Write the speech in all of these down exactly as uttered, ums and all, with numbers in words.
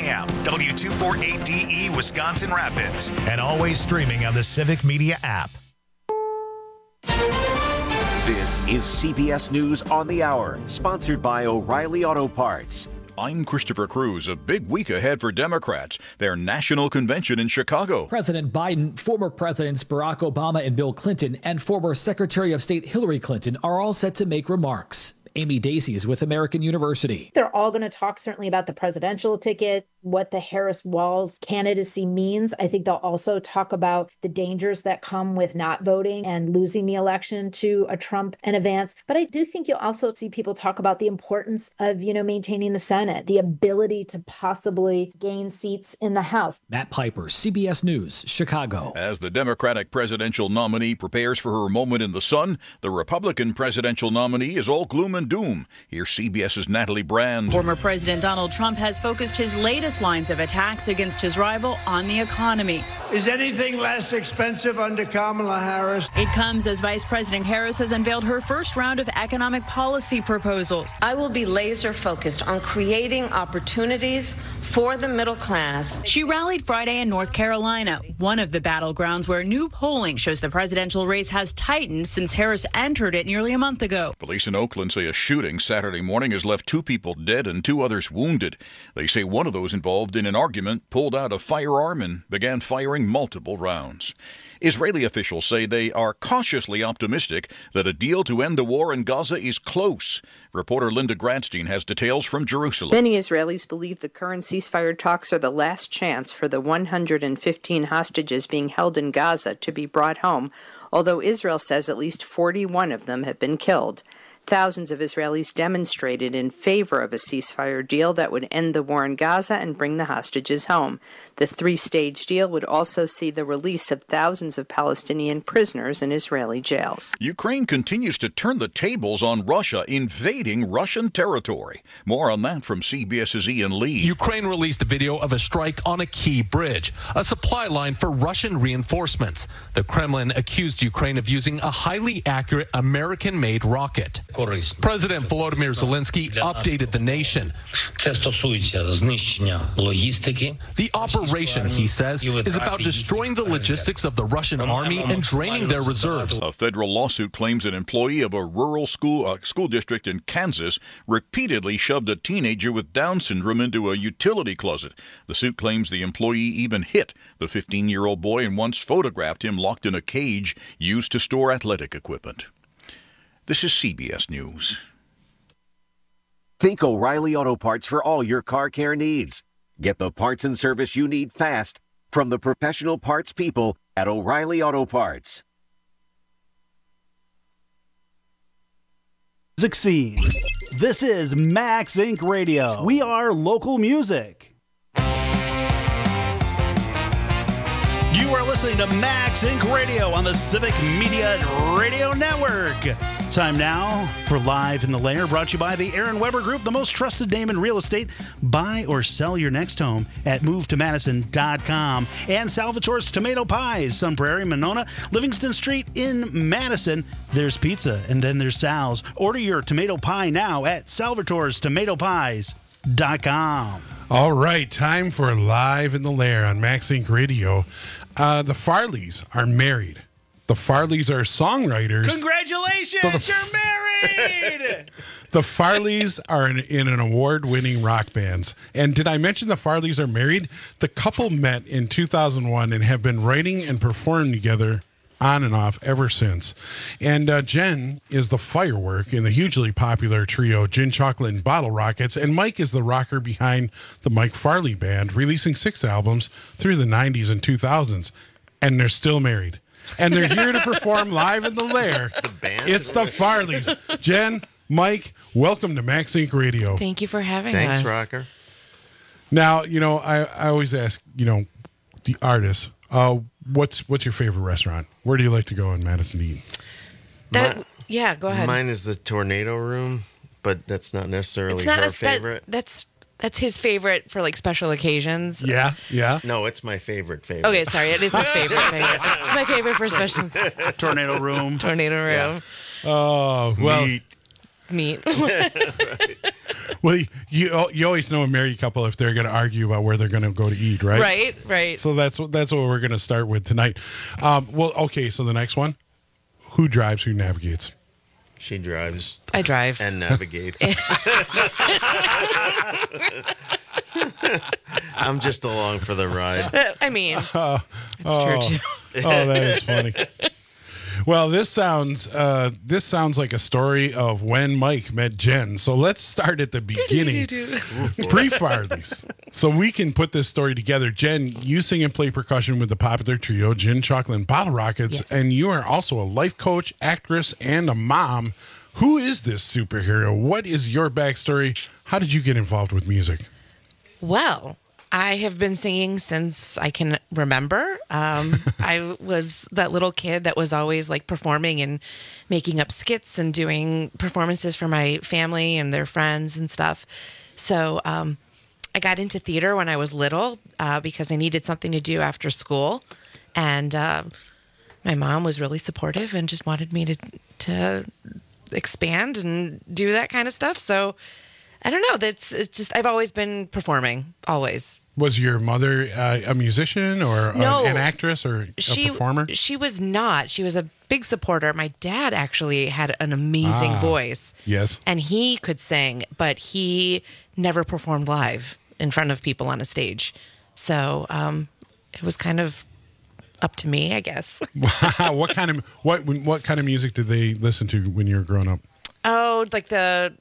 a.m., W two forty-eight D E, Wisconsin Rapids. And always streaming on the Civic Media app. This is C B S News on the Hour, sponsored by O'Reilly Auto Parts. I'm Christopher Cruz. A big week ahead for Democrats. Their national convention in Chicago. President Biden, former Presidents Barack Obama and Bill Clinton, and former Secretary of State Hillary Clinton are all set to make remarks. Amy Dacey is with American University. They're all going to talk certainly about the presidential ticket, what the Harris-Walz candidacy means. I think they'll also talk about the dangers that come with not voting and losing the election to a Trump in advance. But I do think you'll also see people talk about the importance of, you know, maintaining the Senate, the ability to possibly gain seats in the House. Matt Piper, C B S News, Chicago. As the Democratic presidential nominee prepares for her moment in the sun, the Republican presidential nominee is all gloom and doom. Here's CBS's Natalie Brand. Former President Donald Trump has focused his latest lines of attacks against his rival on the economy. Is anything less expensive under Kamala Harris? It comes as Vice President Harris has unveiled her first round of economic policy proposals. I will be laser focused on creating opportunities for the middle class. She rallied Friday in North Carolina, one of the battlegrounds where new polling shows the presidential race has tightened since Harris entered it nearly a month ago. Police in Oakland say a shooting Saturday morning has left two people dead and two others wounded. They say one of those involved in an argument pulled out a firearm and began firing multiple rounds. Israeli officials say they are cautiously optimistic that a deal to end the war in Gaza is close. Reporter Linda Gradstein has details from Jerusalem. Many Israelis believe the current ceasefire talks are the last chance for the one hundred fifteen hostages being held in Gaza to be brought home, although Israel says at least forty-one of them have been killed. Thousands of Israelis demonstrated in favor of a ceasefire deal that would end the war in Gaza and bring the hostages home. The three-stage deal would also see the release of thousands of Palestinian prisoners in Israeli jails. Ukraine continues to turn the tables on Russia, invading Russian territory. More on that from CBS's Ian Lee. Ukraine released a video of a strike on a key bridge, a supply line for Russian reinforcements. The Kremlin accused Ukraine of using a highly accurate American-made rocket. President Volodymyr Zelensky updated the nation. The operation, he says, is about destroying the logistics of the Russian army and draining their reserves. A federal lawsuit claims an employee of a rural school uh, school district in Kansas repeatedly shoved a teenager with Down syndrome into a utility closet. The suit claims the employee even hit the fifteen-year-old boy and once photographed him locked in a cage used to store athletic equipment. This is C B S News. Think O'Reilly Auto Parts for all your car care needs. Get the parts and service you need fast from the professional parts people at O'Reilly Auto Parts. Succeed. This is Max Incorporated. Radio. We are local music. You are listening to Max Incorporated. Radio on the Civic Media Radio Network. Time now for Live in the Lair, brought to you by the Aaron Weber Group, the most trusted name in real estate. Buy or sell your next home at move to madison dot com. And Salvatore's Tomato Pies, Sun Prairie, Monona, Livingston Street in Madison. There's pizza, and then there's Sal's. Order your tomato pie now at salvatores tomato pies dot com. All right, time for Live in the Lair on Max Inc Radio. Uh, the Farleys are married. The Farleys are songwriters. Congratulations, so the, you're married! The Farleys are in, in an award-winning rock bands. And did I mention the Farleys are married? The couple met in two thousand one and have been writing and performing together on and off ever since. And uh, Jen is the firework in the hugely popular trio Gin Chocolate and Bottle Rockets, and Mike is the rocker behind the Mike Farley Band, releasing six albums through the nineties and two thousands. And they're still married. And they're here to perform live in the Lair. The band? It's the Farleys. Jen, Mike, welcome to Max Inc Radio. Thank you for having Thanks, us. Thanks, Rocker. Now, you know, I, I always ask, you know, the artists, uh, what's what's your favorite restaurant? Where do you like to go in Madison to eat? That, My, yeah, go ahead. Mine is the Tornado Room, but that's not necessarily it's not her a, favorite. That, that's that's his favorite for like special occasions. Yeah, yeah. No, it's my favorite favorite. Okay, sorry, it is his favorite. favorite. It's my favorite for special. Tornado Room. Tornado Room. Oh, well. Meat. meet. Well, you you always know a married couple if they're going to argue about where they're going to go to eat, right? Right, right. So that's what that's what we're going to start with tonight. Um, well, okay. So the next one, who drives? Who navigates? She drives. I drive and navigates. I'm just along for the ride. I mean, uh, it's oh, true too. Oh, that is funny. Well, this sounds uh, this sounds like a story of when Mike met Jen. So let's start at the beginning, pre-Farley's, so we can put this story together. Jen, you sing and play percussion with the popular trio Gin, Chocolate, and Bottle Rockets, yes. and you are also a life coach, actress, and a mom. Who is this superhero? What is your backstory? How did you get involved with music? Well, I have been singing since I can remember. Um, I was that little kid that was always like performing and making up skits and doing performances for my family and their friends and stuff. So um, I got into theater when I was little uh, because I needed something to do after school. And uh, my mom was really supportive and just wanted me to, to expand and do that kind of stuff. So I don't know. That's it's just I've always been performing, always. Was your mother uh, a musician or no, a, an actress or a she, performer? She was not. She was a big supporter. My dad actually had an amazing ah, voice. Yes. And he could sing, but he never performed live in front of people on a stage. So um, it was kind of up to me, I guess. Wow. What kind of what what kind of music did they listen to when you were growing up? Oh, like the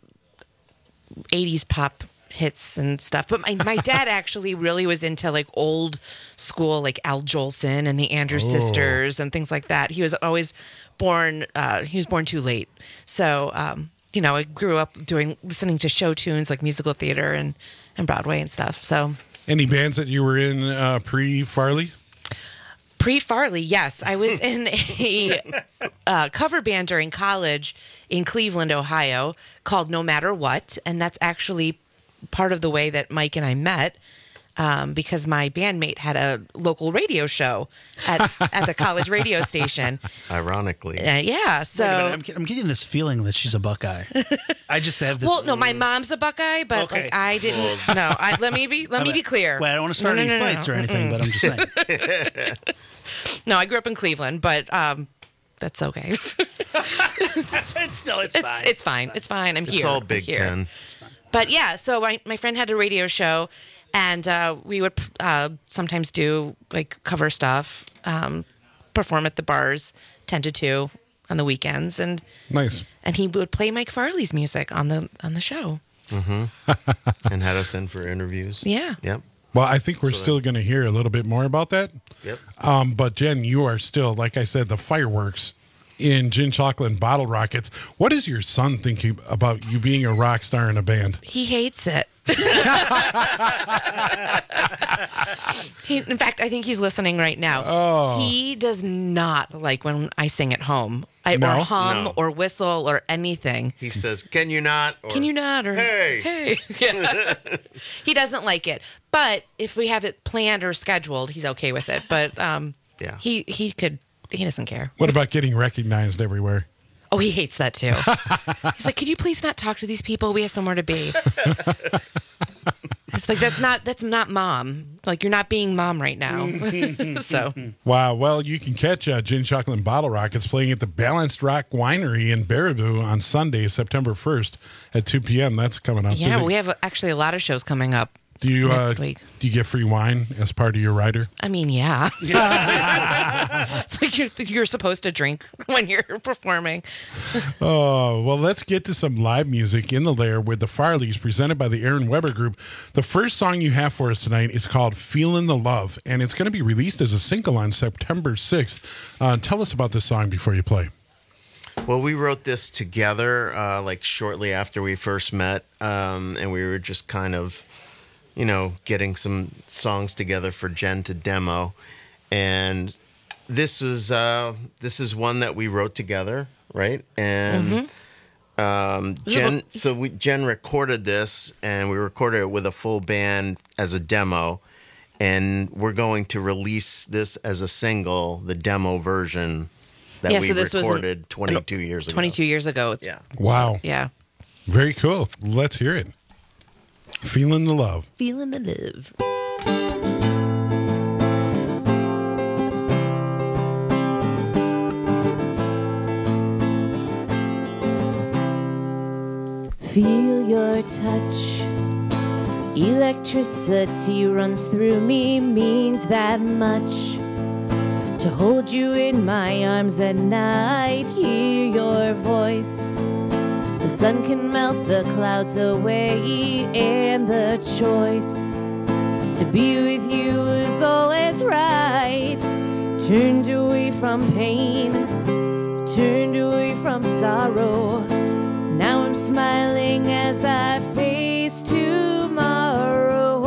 eighties pop hits and stuff. But my, my dad actually really was into like old school, like Al Jolson and the Andrews Oh. Sisters and things like that. He was always born, uh, he was born too late. So, um, you know, I grew up doing, listening to show tunes like musical theater and, and Broadway and stuff. So, Any bands that you were in uh, pre-Farley? Pre-Farley, yes. I was in a uh, cover band during college in Cleveland, Ohio, called No Matter What. And that's actually part of the way that Mike and I met, um, because my bandmate had a local radio show at, at the college radio station. Ironically. Uh, yeah, so... Wait a minute, I'm, I'm getting this feeling that she's a Buckeye. I just have this... Well, no, my mom's a Buckeye, but Okay. like I didn't... No, I, let me be let me be clear. Well, I don't want to start No, no, any no, no, fights no. or anything, Mm-mm. but I'm just saying. No, I grew up in Cleveland, but um, that's okay. it's still, it's, it's fine. It's fine. It's fine. I'm It's here. all I'm Big here. Ten. But yeah, so my, my friend had a radio show, and uh, we would uh, sometimes do like cover stuff, um, perform at the bars ten to two on the weekends, and Nice. and he would play Mike Farley's music on the on the show. Mm-hmm. And had us in for interviews. Yeah. Yep. Well, I think we're So still going to hear a little bit more about that. Yep. Um, but Jen, you are still, like I said, the fireworks in Gin, Chocolate, and Bottle Rockets. What is your son thinking about you being a rock star in a band? He hates it. he, in fact, I think he's listening right now. Oh. He does not like when I sing at home, I, No? or hum, No. or whistle, or anything. He says, "Can you not?" Or, Can you not? Or Hey. hey. Yeah. He doesn't like it. But if we have it planned or scheduled, he's okay with it. But um, Yeah. he he could. He doesn't care. What about getting recognized everywhere? Oh, he hates that too. He's like, "Could you please not talk to these people? We have somewhere to be." It's like that's not that's not mom. Like you're not being mom right now. So Wow. Well, you can catch uh, Gin, Chocolate, and Bottle Rockets playing at the Balanced Rock Winery in Baraboo on Sunday, September first at two p.m. That's coming up. yeah, Do they- we have actually a lot of shows coming up. Do you uh, next week. do you get free wine as part of your rider? I mean, yeah. It's like you're, you're supposed to drink when you're performing. Oh, well, let's get to some live music in the lair with the Farleys presented by the Aaron Weber Group. The first song you have for us tonight is called Feelin' the Love, and it's going to be released as a single on September sixth. Uh, tell us about this song before you play. Well, we wrote this together, uh, like shortly after we first met, um, and we were just kind of, you know, getting some songs together for Jen to demo, and this is uh, this is one that we wrote together, right? And um, Jen, so we Jen recorded this, and we recorded it with a full band as a demo, and we're going to release this as a single, the demo version that Yeah, we so this was an- recorded twenty-two years ago. twenty-two years ago. It's, Yeah. Wow. Yeah. Very cool. Let's hear it. Feeling the love. Feeling the love. Feel your touch. Electricity runs through me, means that much. To hold you in my arms at night, hear your voice. The sun can melt the clouds away, and the choice to be with you is always right. Turned away from pain, turned away from sorrow. Now I'm smiling as I face tomorrow.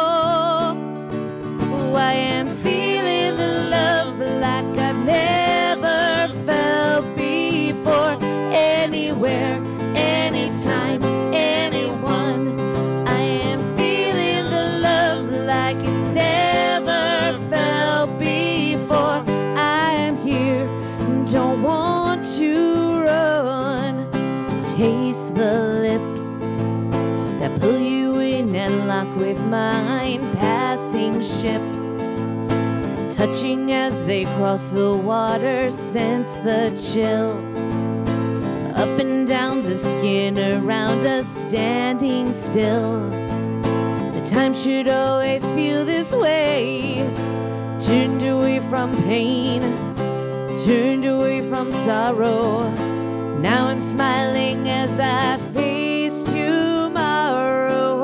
Oh, I am feeling the love like I've never felt before. Anywhere, anytime, anyone. I am feeling the love like it's never felt before. I am here, don't want to run. Taste the lips that pull you in and lock with mine. Passing ships, touching as they cross the water. Sense the chill up and down the skin around us. Standing still, the time should always feel this way. Turned away from pain, turned away from sorrow. Now I'm smiling as I face tomorrow.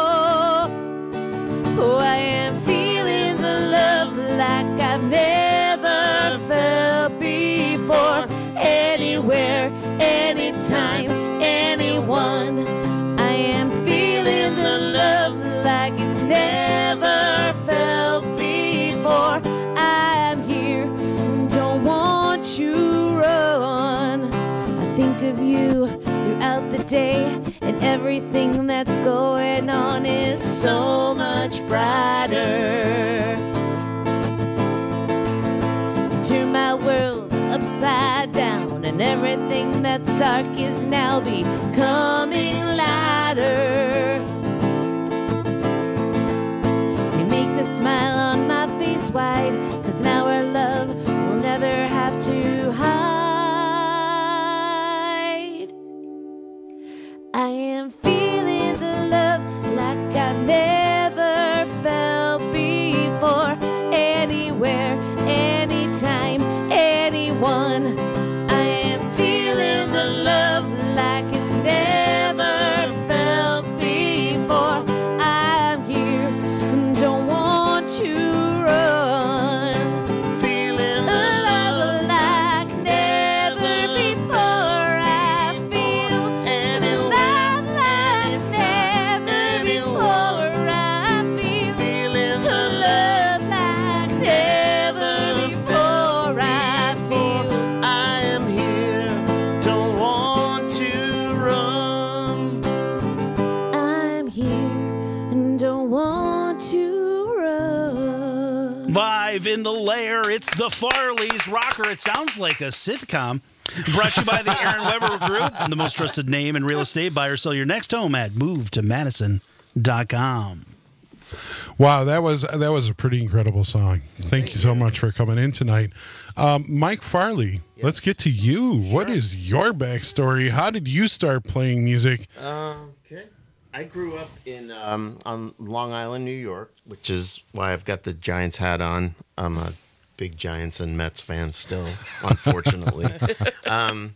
Oh, I am feeling the love like I've never felt before. Anywhere, anytime, anyone. I am feeling the love like it's never felt before. I am here, don't want to run. Think of you throughout the day, and everything that's going on is so much brighter. You turn my world upside down, and everything that's dark is now becoming lighter. You make the smile on my face wide, 'cause now our love will never have to hide. I am feeling the love like I've never felt before. Anywhere, anytime, anyone. I am feeling the love like it's never felt before. I'm here, don't want to run. Feeling the love like never before. I feel any love like never before. I feel feeling the love like never before. I feel I am here, don't want to run. I'm here and don't want to run. Live in the lair, it's the Farleys Rocker. It sounds like a sitcom. Brought to you by the Aaron Weber Group, the most trusted name in real estate. Buy or sell your next home at move to madison dot com. Wow, that was that was a pretty incredible song. Thank you so much for coming in tonight. Um, Mike Farley, let's get to you. What is your backstory? How did you start playing music? Uh, okay. I grew up in um, on Long Island, New York, which is why I've got the Giants hat on. I'm a big Giants and Mets fan still, unfortunately. um,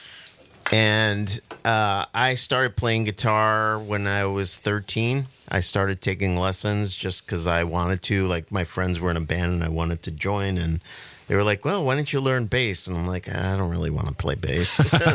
and uh, I started playing guitar when I was thirteen. I started taking lessons just because I wanted to. Like, my friends were in a band and I wanted to join, and they were like, well, why don't you learn bass? And I'm like, I don't really want to play bass.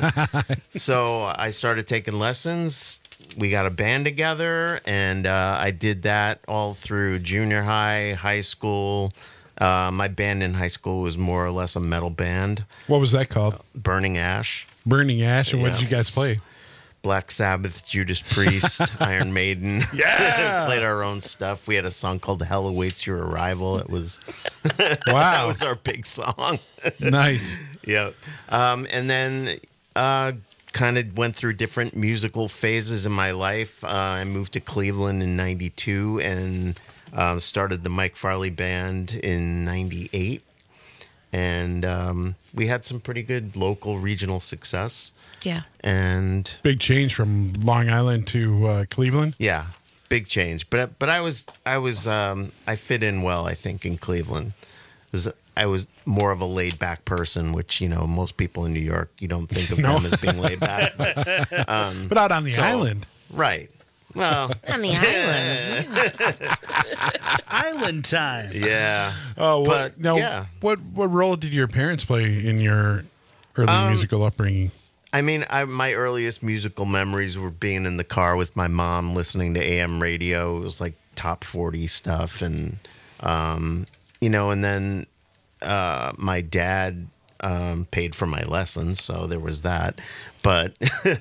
So I started taking lessons. We got a band together, and uh, I did that all through junior high, high school. Uh, my band in high school was more or less a metal band. What was that called? Uh, Burning Ash. Burning Ash. And Yeah. what did you guys play? Black Sabbath, Judas Priest, Iron Maiden. Yeah. Played our own stuff. We had a song called Hell Awaits Your Arrival. It was Wow. that was our big song. Nice. Yeah. Um, and then uh, kind of went through different musical phases in my life. Uh, I moved to Cleveland in ninety-two and um, started the Mike Farley Band in ninety-eight. And um, we had some pretty good local regional success. Yeah. And big change from Long Island to uh, Cleveland. Yeah, big change. But but I was I was um, I fit in well, I think, in Cleveland. I was more of a laid back person, which, you know, most people in New York, you don't think of No. them as being laid back. But, um, But out on the so- island. right? Well, On the island. Island time. yeah. Oh, what, But, now, yeah. what what role did your parents play in your early Um, musical upbringing? I mean, I, my earliest musical memories were being in the car with my mom, listening to A M radio. It was like top forty stuff, and um, you know, and then uh, my dad um, paid for my lessons, so there was that. But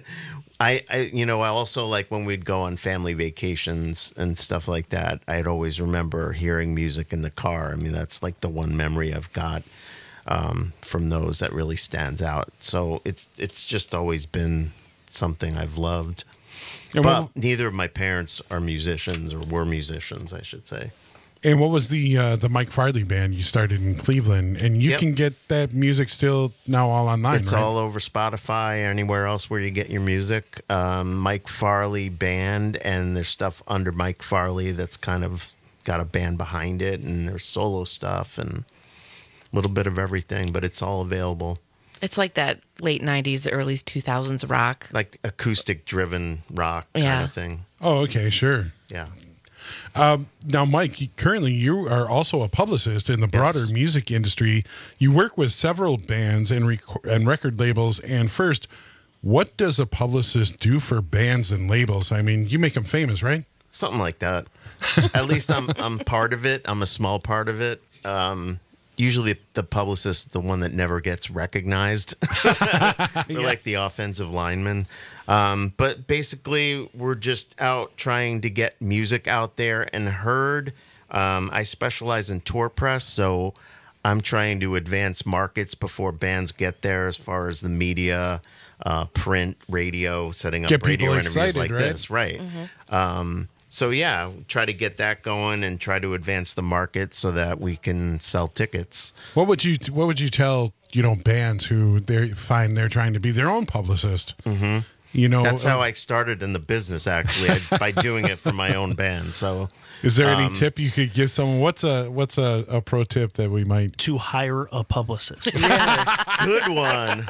I, I, you know, I also like when we'd go on family vacations and stuff like that. I'd always remember hearing music in the car. I mean, that's like the one memory I've got. Um, from those that really stands out. So it's it's just always been something I've loved. And but what- neither of my parents are musicians, or were musicians, I should say. And what was the uh, the Mike Farley Band you started in Cleveland? And you Yep. can get that music still now all online, It's right? all over Spotify, anywhere else where you get your music. Um, Mike Farley Band, and there's stuff under Mike Farley that's kind of got a band behind it, and there's solo stuff and a little bit of everything, but it's all available. It's like that late nineties, early two thousands rock. Like acoustic driven rock kind Yeah. of thing. Oh, okay, sure. Yeah. Um, now, Mike, you- currently you are also a publicist in the broader Yes. music industry. You work with several bands and, rec- and record labels. And first, what does a publicist do for bands and labels? I mean, you make them famous, right? Something like that. At least I'm I'm part of it. I'm a small part of it. Um, usually the publicist is the one that never gets recognized. They're like the offensive lineman. Um, but basically, we're just out trying to get music out there and heard. Um, I specialize in tour press, so I'm trying to advance markets before bands get there, as far as the media, uh, print, radio, setting up Get people radio interviews excited, like right? this. Right. Um, so, yeah, try to get that going and try to advance the market so that we can sell tickets. What would you What would you tell you know bands who they find they're trying to be their own publicist? Mm-hmm. You know, That's how uh, I started in the business, actually, I, by doing it for my own band. So, Is there any um, tip you could give someone? What's a What's a, a pro tip that we might to hire a publicist? Good one.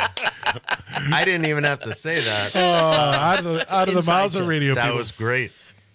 I didn't even have to say that. Oh, out of the out of the mouths of radio That people. was great.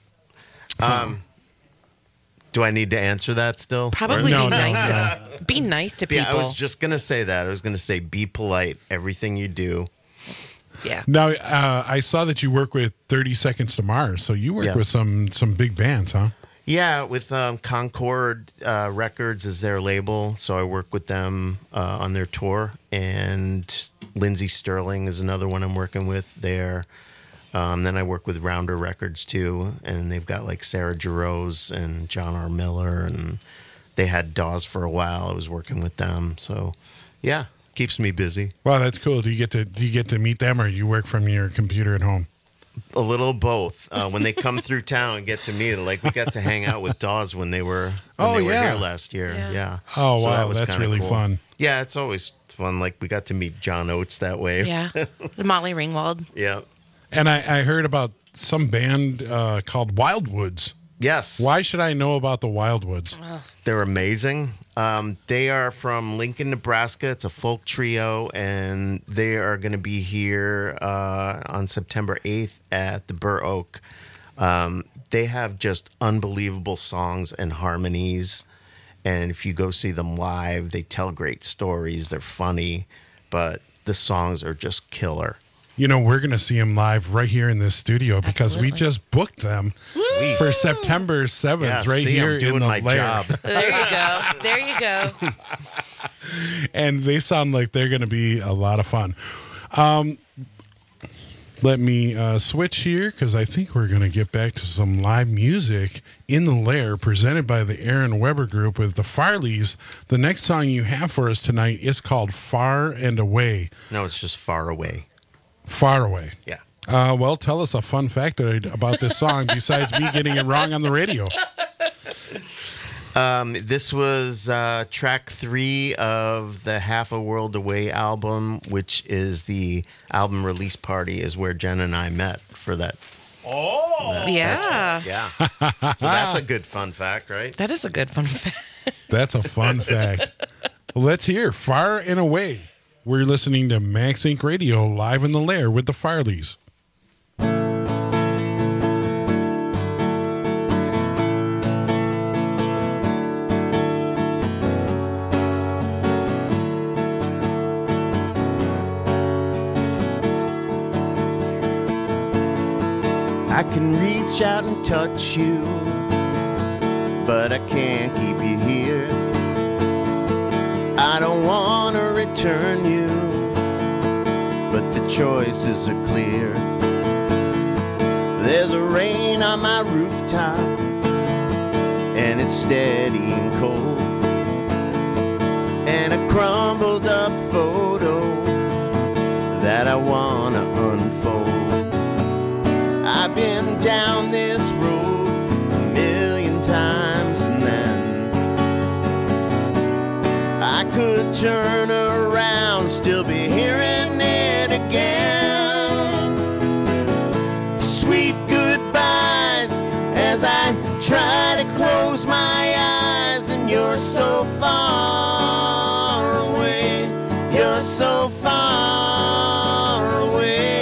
Um, do I need to answer that still? Probably No, be no, nice no. to be nice to people. Yeah, I was just gonna say that. I was gonna say be polite. Everything you do. yeah. Now, uh, I saw that you work with thirty Seconds to Mars, so you work Yes. with some some big bands, huh? Yeah, with um, Concord uh, Records is their label, so I work with them uh, on their tour. And Lindsey Sterling is another one I'm working with there. Um, then I work with Rounder Records too, and they've got like Sarah Jarosz and John R. Miller, and they had Dawes for a while. I was working with them, so yeah, keeps me busy. Wow, that's cool. Do you get to Do you get to meet them, or you work from your computer at home? A little both. Uh, when they come through town and get to meet, like we got to hang out with Dawes when they were when Oh, they were yeah. here last year. Yeah. Yeah. Oh, So wow, that was that's kinda really cool. fun. Yeah, it's always fun. Like we got to meet John Oates that way. Yeah. The Motley Ringwald. Yeah. And I, I heard about some band uh, called Wildwoods. Yes. Why should I know about the Wildwoods? They're amazing. Um, they are from Lincoln, Nebraska. It's a folk trio, and they are going to be here uh, on September eighth at the Burr Oak. Um, they have just unbelievable songs and harmonies. And if you go see them live, they tell great stories. They're funny, but the songs are just killer. You know, we're going to see them live right here in this studio because we Absolutely. just booked them Sweet. for September seventh, Yeah, right see, here I'm doing in the my lair. job. There you go. There you go. And they sound like they're going to be a lot of fun. Um, let me uh, switch here because I think we're going to get back to some live music in the lair presented by the Aaron Weber Group with the Farleys. The next song you have for us tonight is called Far and Away. No, it's just Far Away. Far Away. Yeah. Uh, well, tell us a fun fact about this song besides me getting it wrong on the radio. Um, this was uh, track three of the Half a World Away album, which is the album release party, is where Jen and I met for that. Oh, that, yeah. That's what, yeah. So that's a good fun fact, right? That is a good fun fact. That's a fun fact. Let's hear Far and Away. We're listening to Max Inc Radio live in the lair with the Farleys. I can reach out and touch you, but I can't keep you here. I don't want to return you, but the choices are clear. There's a rain on my rooftop, and it's steady and cold, and a crumbled up photo that I want to unfold. I've been down this road a million times, and then I could turn around, still be hearing it again. Sweet goodbyes as I try to close my eyes, and you're so far away, you're so far away.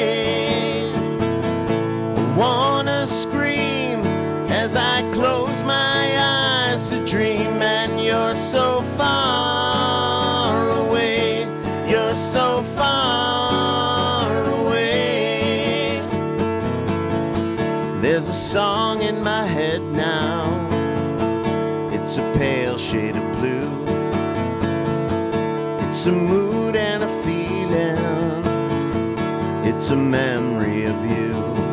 Wanna scream as I close my eyes to dream, and you're so far away, you're so far away. There's a song in my head now, it's a pale shade of blue. It's a mood and a feeling, it's a memory of you.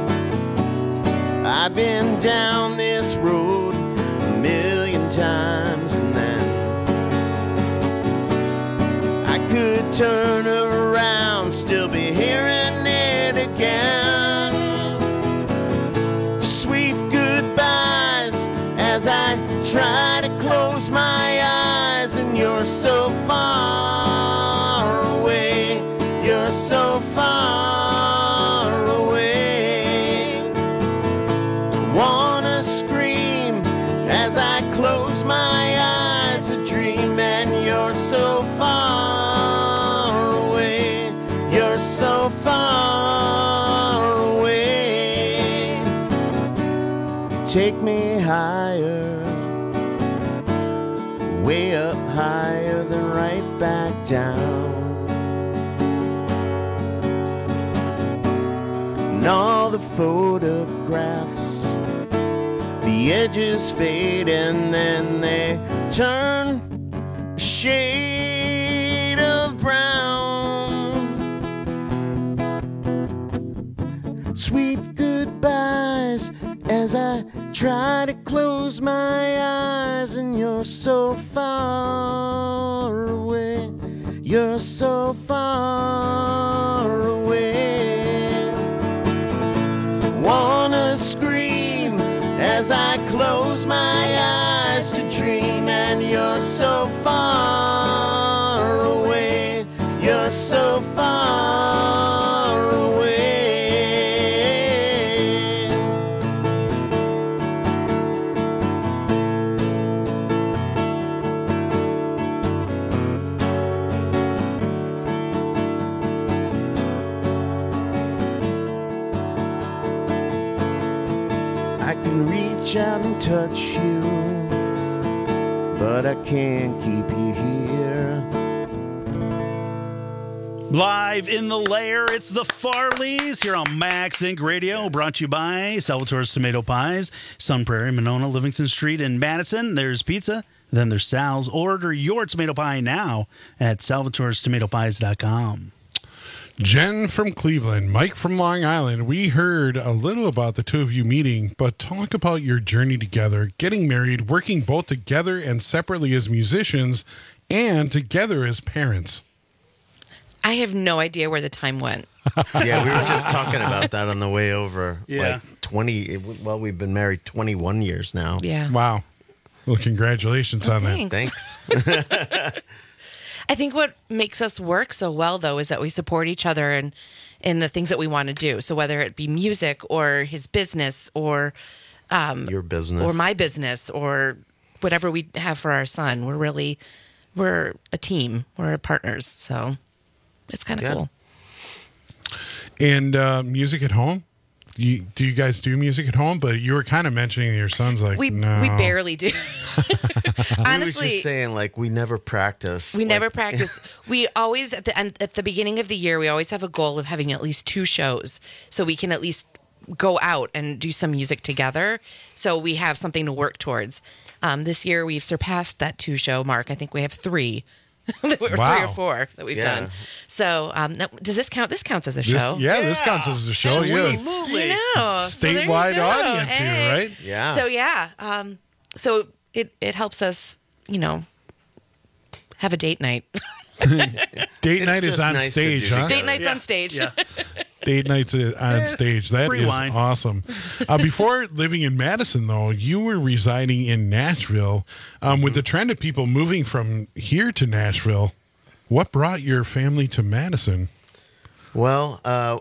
I've been down this road a million times, and then I could turn around, still be hearing it again. Sweet goodbyes as I try to close my eyes, and you're so far away, you're so far away. Wanna scream as I close my eyes to dream, and you're so far away, you're so far away. You take me higher, way up higher, then right back down. And all the photographs, the edges fade and then they turn a shade of brown. Sweet goodbyes as I try to close my eyes, and you're so far away, you're so far away. Wanna scream as I close my eyes to dream, and you're so far away, you're so far away. I can reach out and touch you, but I can't keep you here. Live in the lair, it's the Farleys here on Max Inc Radio, brought to you by Salvatore's Tomato Pies, Sun Prairie, Monona, Livingston Street, and Madison. There's pizza, then there's Sal's. Order your tomato pie now at salvatores tomato pies dot com. Jen from Cleveland, Mike from Long Island. We heard a little about the two of you meeting, but talk about your journey together, getting married, working both together and separately as musicians, and together as parents. I have no idea where the time went. Yeah, we were just talking about that on the way over. Yeah. Like twenty, well, we've been married twenty-one years now. Yeah. Wow. Well, congratulations Oh, on thanks. Thanks. I think what makes us work so well, though, is that we support each other and in the things that we want to do. So whether it be music or his business or um, Your business. or my business or whatever we have for our son, we're really, we're a team. We're partners. So it's kind of Yeah. cool. And uh, music at home? You, do you guys do music at home? But you were kind of mentioning your son's like, We no. we barely do. we were Honestly, just saying, like, we never practice. we Like, never practice. We always at the end, at the beginning of the year, we always have a goal of having at least two shows, so we can at least go out and do some music together. So we have something to work towards. Um, this year, we've surpassed that two show mark. I think we have three. or three Wow. or four that we've Yeah. done. So um, that, does this count? This counts as a This- show. yeah, this counts as a show. Yeah. Absolutely. I know. So there you Statewide go. audience Hey. here, right? Yeah. So yeah, um, so it it helps us, you know, have a date night. Date It's night is just on nice to stage, do huh? Date night's Yeah. on stage. Yeah. Date nights on Yeah, stage. That free is wine. awesome. Uh, before living in Madison, though, you were residing in Nashville. Um, With the trend of people moving from here to Nashville, what brought your family to Madison? Well, uh,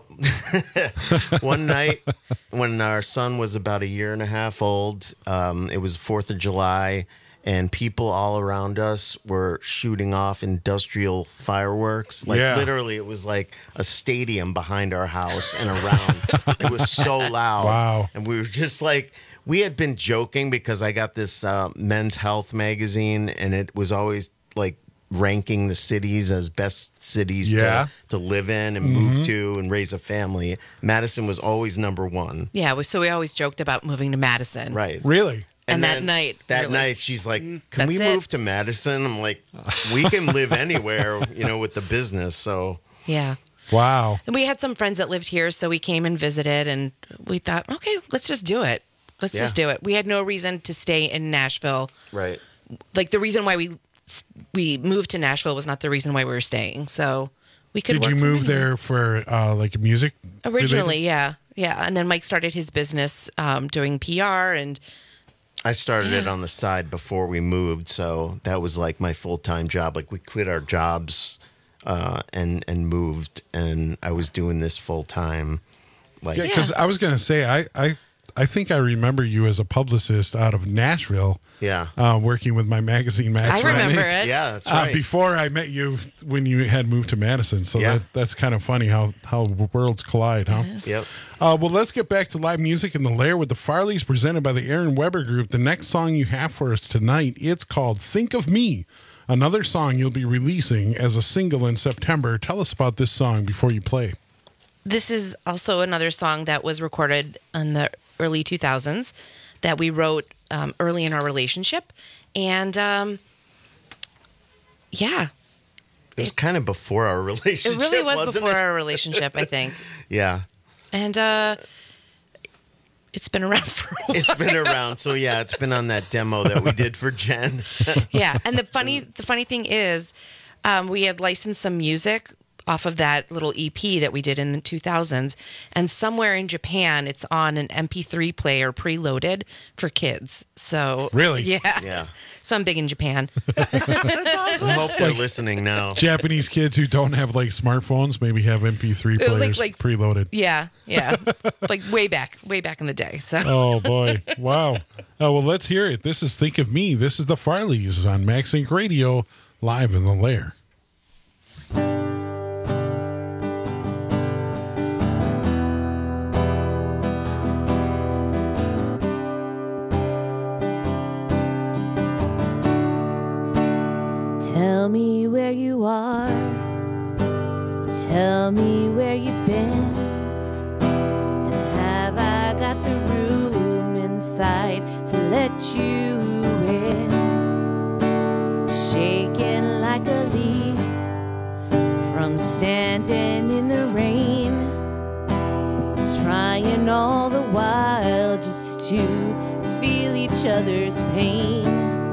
one night when our son was about a year and a half old, um, it was fourth of July, and people all around us were shooting off industrial fireworks. Like, Yeah. literally, it was like a stadium behind our house and around. It was so loud. Wow. And we were just like, we had been joking because I got this uh, Men's Health magazine, and it was always like ranking the cities as best cities Yeah. to, to live in and move to and raise a family. Madison was always number one. Yeah, we, so we always joked about moving to Madison. Right. Really? And that then night, that really. night, she's like, "Can That's we it. move to Madison?" I'm like, "We can live anywhere, you know, with the business." So Yeah. Wow. And we had some friends that lived here, so we came and visited, and we thought, okay, let's just do it. Let's Yeah. just do it. We had no reason to stay in Nashville. right. Like the reason why we we moved to Nashville was not the reason why we were staying. So we could. Did work you from move anywhere. there for uh, like music? Originally, related? yeah, yeah, and then Mike started his business um, doing P R, and I started it Yeah. on the side before we moved, so that was like my full time job. Like we quit our jobs uh, and and moved, and I was doing this full time. Like Yeah, because I was gonna say I, I I think I remember you as a publicist out of Nashville. Yeah. Uh, working with my magazine, Max. I remember Running. it. Yeah, that's Uh, right. before I met you, when you had moved to Madison, so Yeah. that, that's kind of funny how how worlds collide, huh? Yep. Uh, well, let's get back to live music in the Lair with the Farleys, presented by the Aaron Weber Group. The next song you have for us tonight, it's called "Think of Me," another song you'll be releasing as a single in September. Tell us about this song before you play. this is also another song that was recorded in the early two thousands that we wrote um, early in our relationship, and um, yeah, It was kind of before our it relationship. really was wasn't before it? our relationship, I think. Yeah. And uh, it's been around for a while. It's been around, so yeah, it's been on that demo that we did for Jen. Yeah, and the funny the funny thing is, um, we had licensed some music off of that little E P that we did in the two thousands, and somewhere in Japan, it's on an M P three player preloaded for kids. So Really? yeah, Yeah. So I'm big in Japan. I hope they're listening now. Japanese kids who don't have like smartphones maybe have M P three It was players like- like- preloaded. Yeah, yeah, like way back, way back in the day. So Oh boy! Wow. Oh well, let's hear it. This is "Think of Me." This is the Farleys on Max Inc Radio, live in the Lair. Tell me where you are. Tell me where you've been. And have I got the room inside to let you in? Shaking like a leaf from standing in the rain. Trying all the while just to feel each other's pain.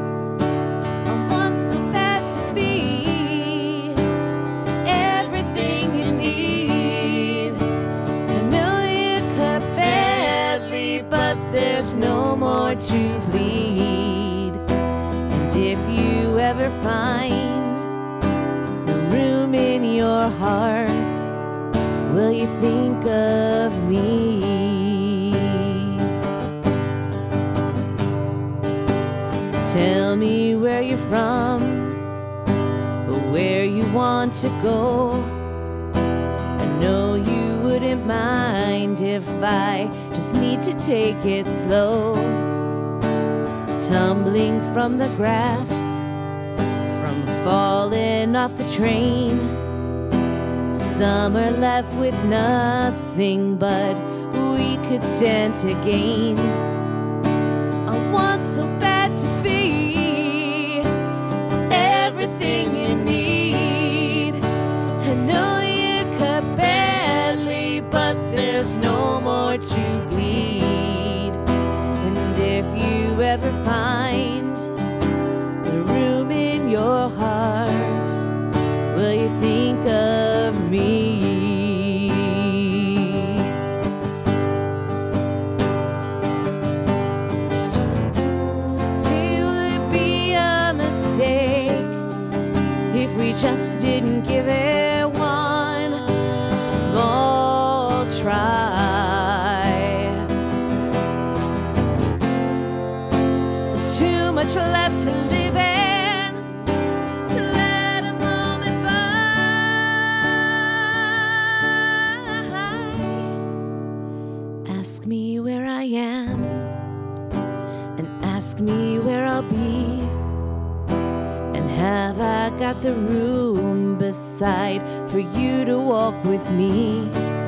I want so bad to be everything if you ever find room in your heart, will you think of me? Tell me where you're from, or where you want to go. I know you wouldn't mind if I just need to take it slow. Tumbling from the grass, from falling off the train. Some are left with nothing, but we could stand to gain. I want so bad to be everything you need. I know you cut badly, but there's no more to bleed. And if you ever find the room in your heart, will you think of me? It would be a mistake if we just didn't give it one small try. There's too much left to live in, to let a moment by. Ask me where I am, and ask me where I'll be, and have I got the room beside for you to walk with me?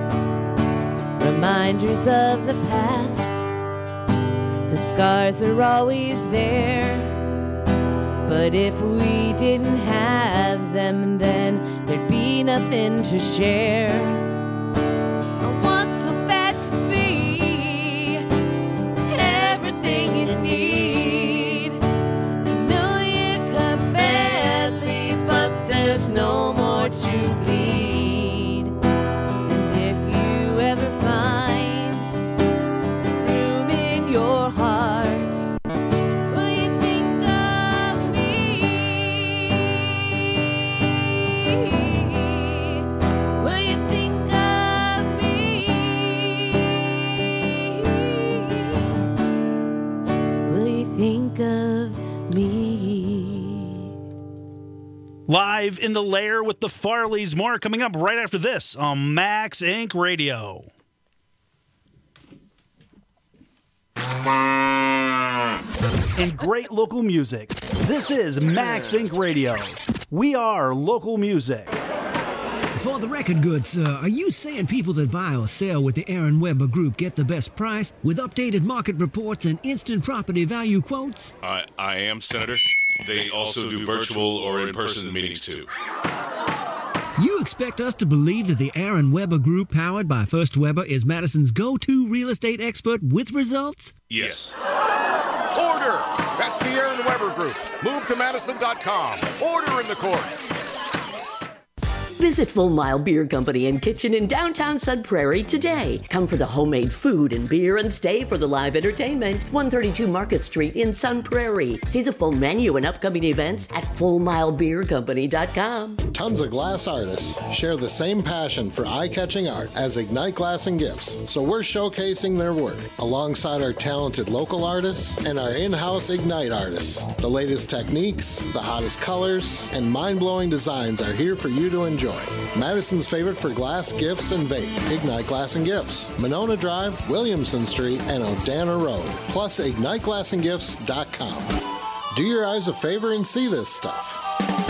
Reminders of the past, the scars are always there, but if we didn't have them, then there'd be nothing to share. I want so bad to be everything you need. I know you cut badly, but there's no more to bleed. And if you ever find room in your heart, will you think of me? Will you think of me? Will you think of me? Live in the lair with the Farleys. More coming up right after this on Max Inc Radio. And great local music. This is Max Inc Radio. We are local music. For the record goods, sir, are you saying people that buy or sell with the Aaron Weber Group get the best price with updated market reports and instant property value quotes? I, I am, Senator. They also do virtual or in-person meetings, too. You expect us to believe that the Aaron Weber Group, powered by First Weber, is Madison's go-to real estate expert with results? Yes. Order! That's the Aaron Weber Group. Move to Madison dot com. Order in the court. Visit Full Mile Beer Company and Kitchen in downtown Sun Prairie today. Come for the homemade food and beer and stay for the live entertainment. one thirty-two Market Street in Sun Prairie. See the full menu and upcoming events at full mile beer company dot com. Tons of glass artists share the same passion for eye-catching art as Ignite Glass and Gifts, so we're showcasing their work alongside our talented local artists and our in-house Ignite artists. The latest techniques, the hottest colors, and mind-blowing designs are here for you to enjoy. Madison's favorite for glass, gifts, and vape. Ignite Glass and Gifts. Monona Drive, Williamson Street, and Odana Road. Plus, ignite glass and gifts dot com. Do your eyes a favor and see this stuff.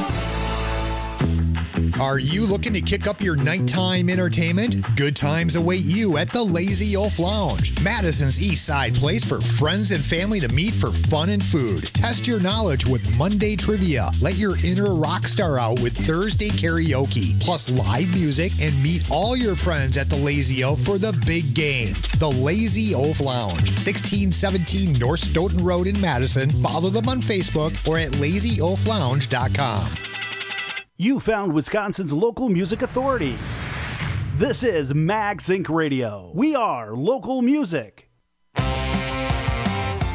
Are you looking to kick up your nighttime entertainment? Good times await you at the Lazy Oaf Lounge, Madison's East Side place for friends and family to meet for fun and food. Test your knowledge with Monday trivia. Let your inner rock star out with Thursday karaoke, plus live music, and meet all your friends at the Lazy Oaf for the big game. The Lazy Oaf Lounge, sixteen seventeen North Stoughton Road in Madison. Follow them on Facebook or at lazy oaf lounge dot com. You found Wisconsin's local music authority. This is Max Inc Radio. We are local music.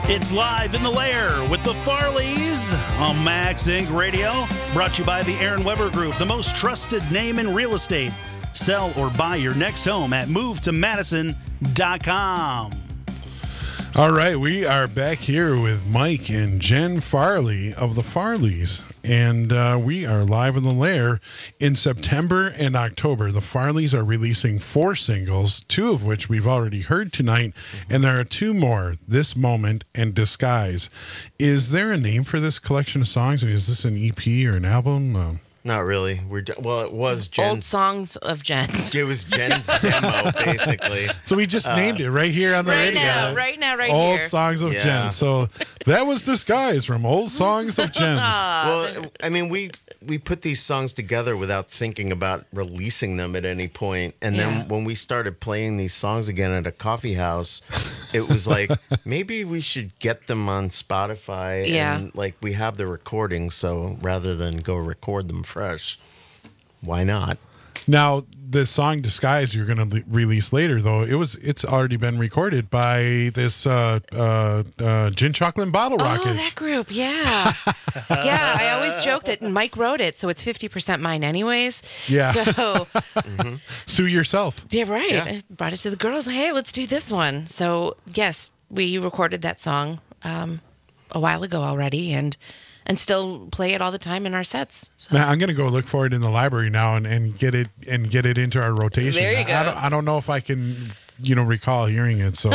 It's Live in the Lair with the Farleys on Max Inc Radio. Brought to you by the Aaron Weber Group, the most trusted name in real estate. Sell or buy your next home at move to madison dot com. All right, we are back here with Mike and Jen Farley of the Farleys, and uh, we are live in the Lair. In September and October, the Farleys are releasing four singles, two of which we've already heard tonight, and there are two more, This Moment and Disguise. Is there a name for this collection of songs? I mean, is this an E P or an album? Uh, Not really. We're well. It was Jen's. Old songs of Jen's. It was Jen's demo, basically. So we just uh, named it right here on the right radio. Now, right now, right Old here. Songs of Yeah. Jen. So that was Disguise from Old Songs of Jen. Well, I mean, we we put these songs together without thinking about releasing them at any point. And then Yeah. when we started playing these songs again at a coffee house, it was like, maybe we should get them on Spotify. Yeah. And like we have the recordings, so rather than go record them fresh, why not? Now, the song "Disguise" you're going to le- release later, though, it was it's already been recorded by this uh, uh, uh, Gin Chocolate and Bottle Rockets. Oh, that group, yeah. Yeah, I always joke that Mike wrote it, so it's fifty percent mine anyways. Yeah. So, Mm-hmm. Sue yourself. yeah, right. Yeah. I brought it to the girls. Hey, let's do this one. So, yes, we recorded that song um, a while ago already, and and still play it all the time in our sets. So. Now, I'm going to go look for it in the library now and, and get it and get it into our rotation. There you go. I don't, I don't know if I can, you know, recall hearing it. So,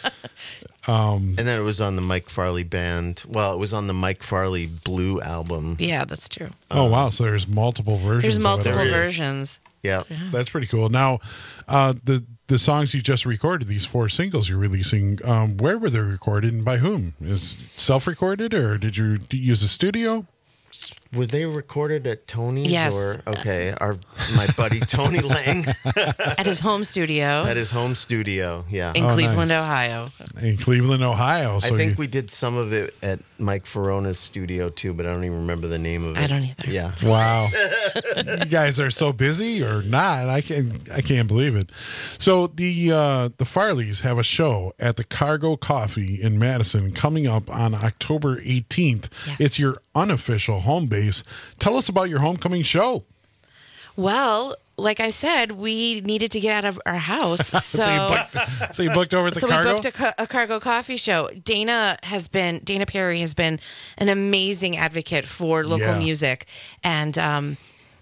um, And then it was on the Mike Farley band. Well, it was on the Mike Farley Blue album. Yeah, that's true. oh wow, so there's multiple versions. There's of it. multiple There is. versions. Yeah. That's pretty cool. Now, uh, the the songs you just recorded, these four singles you're releasing, um, where were they recorded and by whom? Is self-recorded or did you d- use a studio? Were they recorded at Tony's? Yes. Or okay, our my buddy Tony Lang At his home studio at his home studio. Yeah. in Oh, Cleveland, nice. Ohio. In Cleveland, Ohio. So I think you- we did some of it at Mike Ferona's studio too, but I don't even remember the name of it. I don't either. Yeah. Wow, you guys are so busy or not? I can't. I can't believe it. So the uh, the Farleys have a show at the Cargo Coffee in Madison coming up on October eighteenth. Yes. It's your unofficial home base. Tell us about your homecoming show. Well, like I said, we needed to get out of our house. So, So you booked, so you booked over at the so Cargo. we booked a, co- a cargo coffee show. Dana has been Dana Perry has been an amazing advocate for local Yeah. music, and um,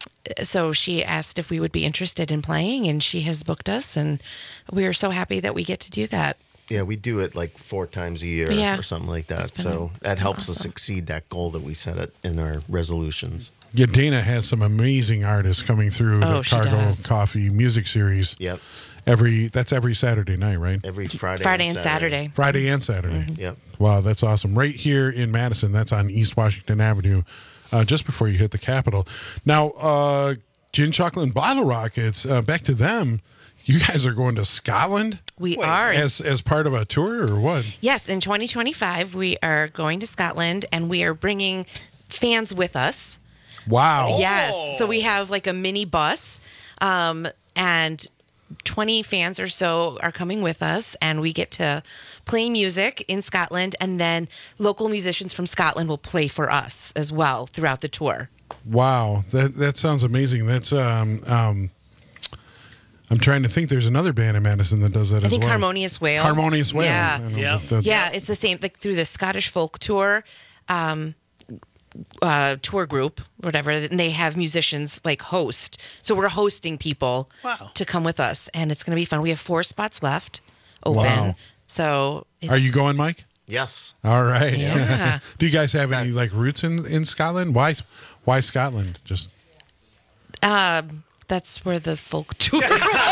so she asked if we would be interested in playing, and she has booked us, and we are so happy that we get to do that. Yeah, we do it like four times a year Yeah. or something like that. It's been- So it's that been helps us awesome. exceed that goal that we set it in our resolutions. Yeah, Dana has some amazing artists coming through Oh, the she Cargo does. Coffee music series. Yep. Every that's every Saturday night, right? Every Friday. Friday and Saturday. Friday and Saturday. Yep. Wow, that's awesome. Right here in Madison, that's on East Washington Avenue, uh, just before you hit the Capitol. Now, uh, Gin Chocolate and Bottle Rockets, uh, back to them. You guys are going to Scotland? We are. As as part of a tour or what? Yes, in twenty twenty-five, we are going to Scotland, and we are bringing fans with us. Wow. Yes. So we have like a mini bus, um, and twenty fans or so are coming with us, and we get to play music in Scotland, and then local musicians from Scotland will play for us as well throughout the tour. Wow. That that sounds amazing. That's um um I'm trying to think. There's another band in Madison that does that I as think well. Harmonious Whale. Harmonious Whale. Yeah. I know Yeah. that- that- Yeah, it's the same, like through the Scottish folk tour, um, uh, tour group, whatever, and they have musicians like host. So we're hosting people Wow. to come with us, and it's going to be fun. We have four spots left open. Wow. So it's, Are you going, Mike? Yes. All right. Yeah. Do you guys have any like roots in, in Scotland? Why why Scotland? Just Um, that's where the folk tour.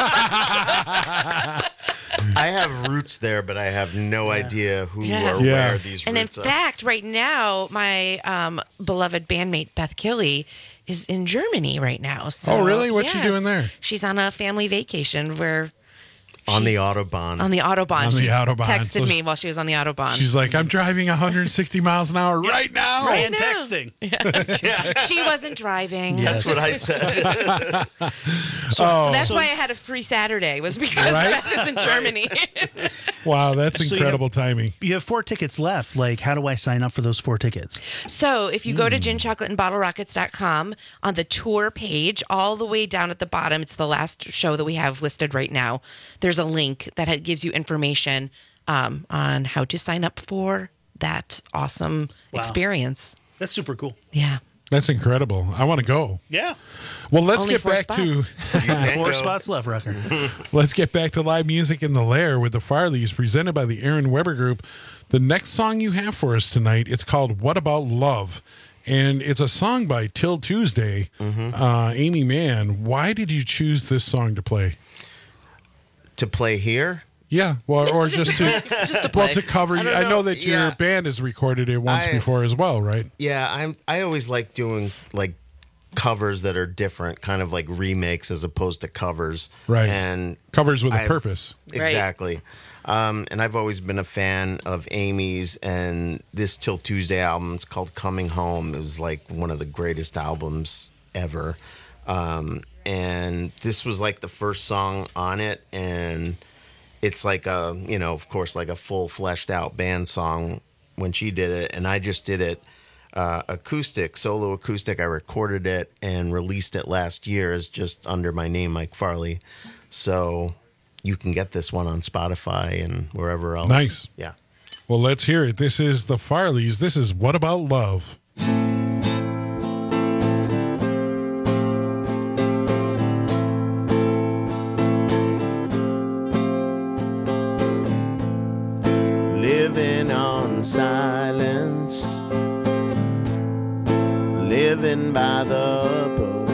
I have roots there, but I have no idea who Yes. or Yeah. where these And in roots are. fact, right now, my um, beloved bandmate Beth Killy is in Germany right now. So, Oh, really? What's she yes, doing there? She's on a family vacation where On the she's- Autobahn. on the Autobahn. On the she Autobahn. texted So me while she was on the Autobahn. she's like, I'm driving one hundred sixty miles an hour right now. And now. texting. She wasn't driving. That's what I said. So Oh. that's So- why I had a free Saturday, was because Right? Beth is in Germany. Wow, that's So you incredible have- timing. You have four tickets left. Like, how do I sign up for those four tickets? So if you go Hmm. to gin chocolate and bottle rockets dot com on the tour page, all the way down at the bottom, it's the last show that we have listed right now. There's a link that ha- gives you information um, on how to sign up for that awesome Wow. experience. That's super cool. Yeah. That's incredible. I want to go. Yeah. Well, let's Only get four back spots. to Four spots left, Rucker. Let's get back to live music in the Lair with the Farleys, presented by the Aaron Weber Group. The next song you have for us tonight, it's called "What About Love," and it's a song by Till Tuesday. Uh, Amy Mann, why did you choose this song to play? To play here? Yeah, well, or just to Just to well play. to cover. I I, don't I know know. that your Yeah. band has recorded it once I- before as well, right? Yeah, I'm. I always like doing like covers that are different, kind of like remakes as opposed to covers. Right. And Covers with a I've- purpose. Right. Exactly. Um, and I've always been a fan of Amy's, and this Till Tuesday album, it's called Coming Home. It was like one of the greatest albums ever. Um, and this was like the first song on it, and it's like a, you know, of course, like a full fleshed out band song when she did it. And I just did it uh, acoustic, solo acoustic. I recorded it and released it last year as just under my name, Mike Farley. So you can get this one on Spotify and wherever else. Nice. Yeah. Well, let's hear it. This is the Farleys. This is "What About Love." Living on silence, living by the book.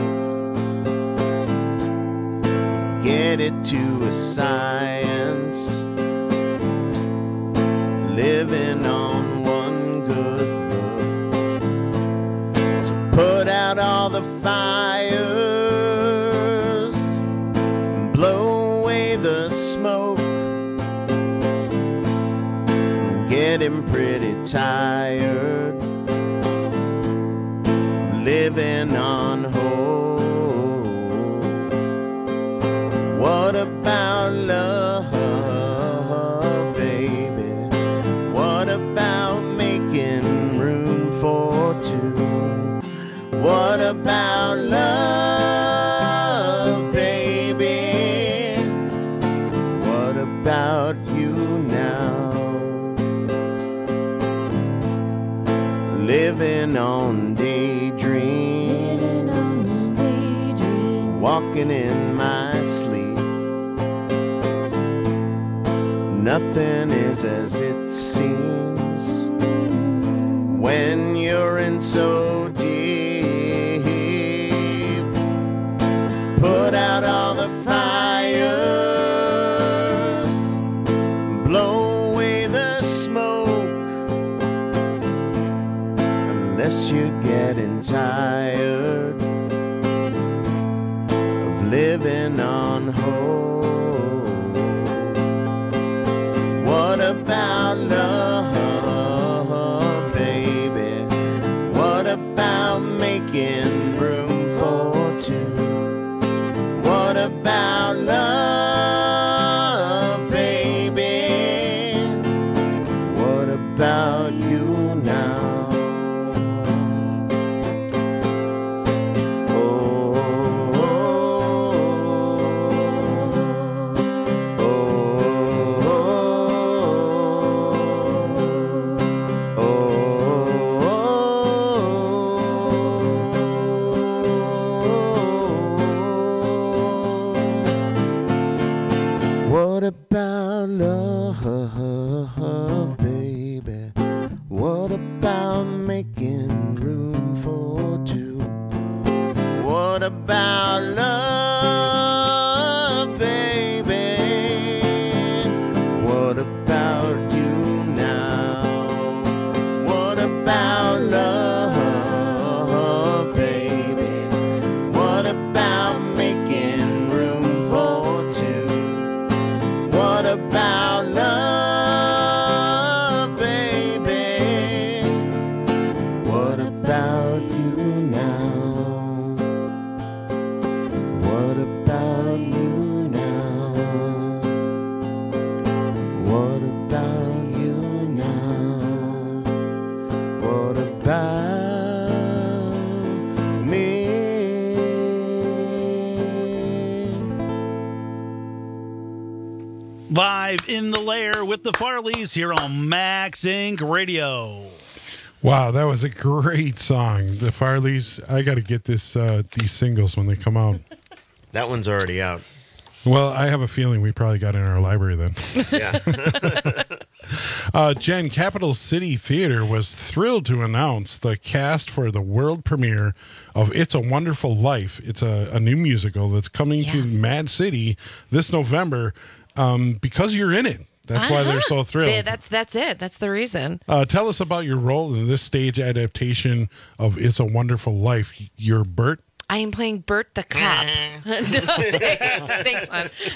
Get it to a science, living on one good book. So put out all the fires, blow away the smoke. Getting pretty tired, living on hope. What about love, baby? What about making room for two? What about love, baby? What about you now? Living on daydreams, walking in my sleep. Nothing is as it seems when you're in so deep. Put out all the fires, blow away the smoke. Unless you're getting tired of living on hope. What about love, baby? What about making room for two? What about love, baby? What about you now? What about love, baby? What about making room for two? What about love, baby? What about you now? What about love, baby? What about making room for two? What about love, baby? What about you now? Live in the Lair with the Farleys here on Max Inc Radio. Wow, that was a great song. The Farleys, I got to get this uh, these singles when they come out. That one's already out. Well, I have a feeling we probably got it in our library then. Yeah. uh, Jen, Capital City Theater was thrilled to announce the cast for the world premiere of It's a Wonderful Life. It's a, a new musical that's coming yeah. to Mad City this November um, because you're in it. That's uh-huh. why they're so thrilled. Yeah, that's that's it. That's the reason. Uh, tell us about your role in this stage adaptation of It's a Wonderful Life. You're Bert. I am playing Bert the cop. No, thanks, thanks,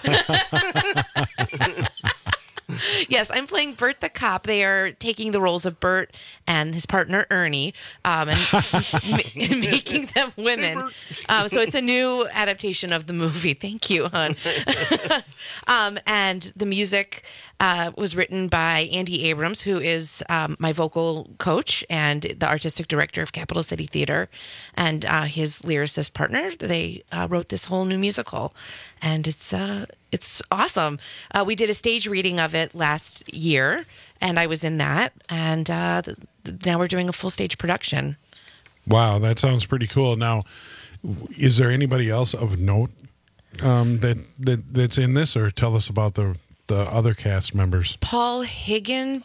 hon. Yes, I'm playing Bert the cop. They are taking the roles of Bert and his partner Ernie, um, and ma- making them women. Um, so it's a new adaptation of the movie. Thank you, hon. um, and the music uh, was written by Andy Abrams, who is um, my vocal coach and the artistic director of Capital City Theater, and uh, his lyricist partner. They uh, wrote this whole new musical, and it's uh, it's awesome. Uh, we did a stage reading of it last year, and I was in that, and uh, th- now we're doing a full stage production. Wow, that sounds pretty cool. Now, is there anybody else of note um, that, that that's in this, or tell us about the the other cast members? Paul Higginbooth.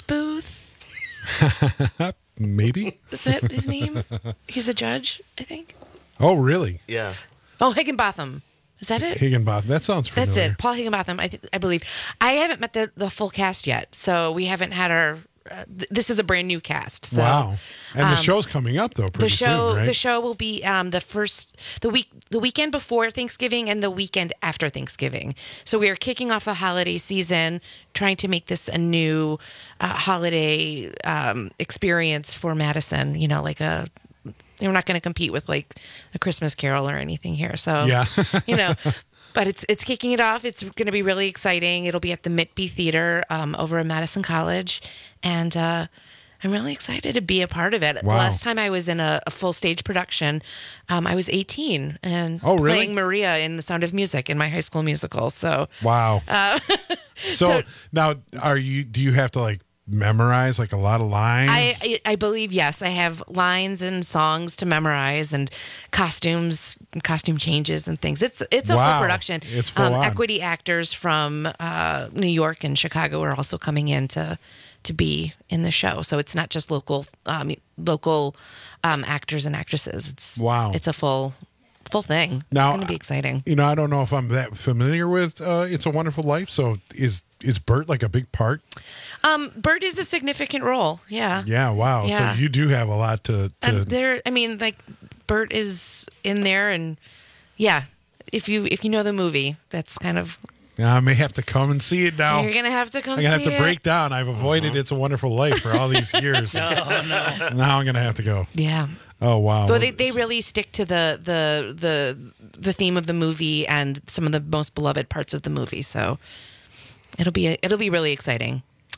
Maybe. Is that his name? He's a judge, I think. Oh, really? Yeah. Oh, Higginbotham. Is that it? Higginbotham. That sounds familiar. That's it. Paul Higginbotham, I, th- I believe. I haven't met the, the full cast yet, so we haven't had our... Uh, th- this is a brand new cast. So, wow. And the um, show's coming up, though, pretty the show, soon, right? The show will be um, the first... The week, the weekend before Thanksgiving and the weekend after Thanksgiving. So we are kicking off the holiday season, trying to make this a new uh, holiday um, experience for Madison, you know, like a... We're not going to compete with like a Christmas Carol or anything here. So, yeah. you know, but it's it's kicking it off. It's going to be really exciting. It'll be at the Mitby Theater um, over at Madison College. And uh, I'm really excited to be a part of it. Wow. The last time I was in a, a full stage production, um, I was eighteen and oh, really? playing Maria in The Sound of Music in my high school musical. So, wow. Uh, so, so now are you, do you have to like, memorize like a lot of lines? I, I I believe yes. I have lines and songs to memorize and costumes, costume changes and things. It's it's a wow. full production. It's full um, on. Equity actors from uh, New York and Chicago are also coming in to to be in the show. So it's not just local um, local um, actors and actresses. It's wow. It's a full full thing. Now, it's going to be exciting. You know, I don't know if I'm that familiar with uh, It's a Wonderful Life. So is is Bert like a big part? Um, Bert is a significant role. Yeah. Yeah. Wow. Yeah. So you do have a lot to. to... Um, there. I mean, like Bert is in there, and yeah, if you if you know the movie, that's kind of. I may have to come and see it now. You're gonna have to come. I'm gonna see have to it. break down. I've avoided uh-huh. It's a Wonderful Life for all these years. no, no. Now I'm gonna have to go. Yeah. Oh wow. But they, they really stick to the the the the theme of the movie and some of the most beloved parts of the movie. So it'll be a, it'll be really exciting.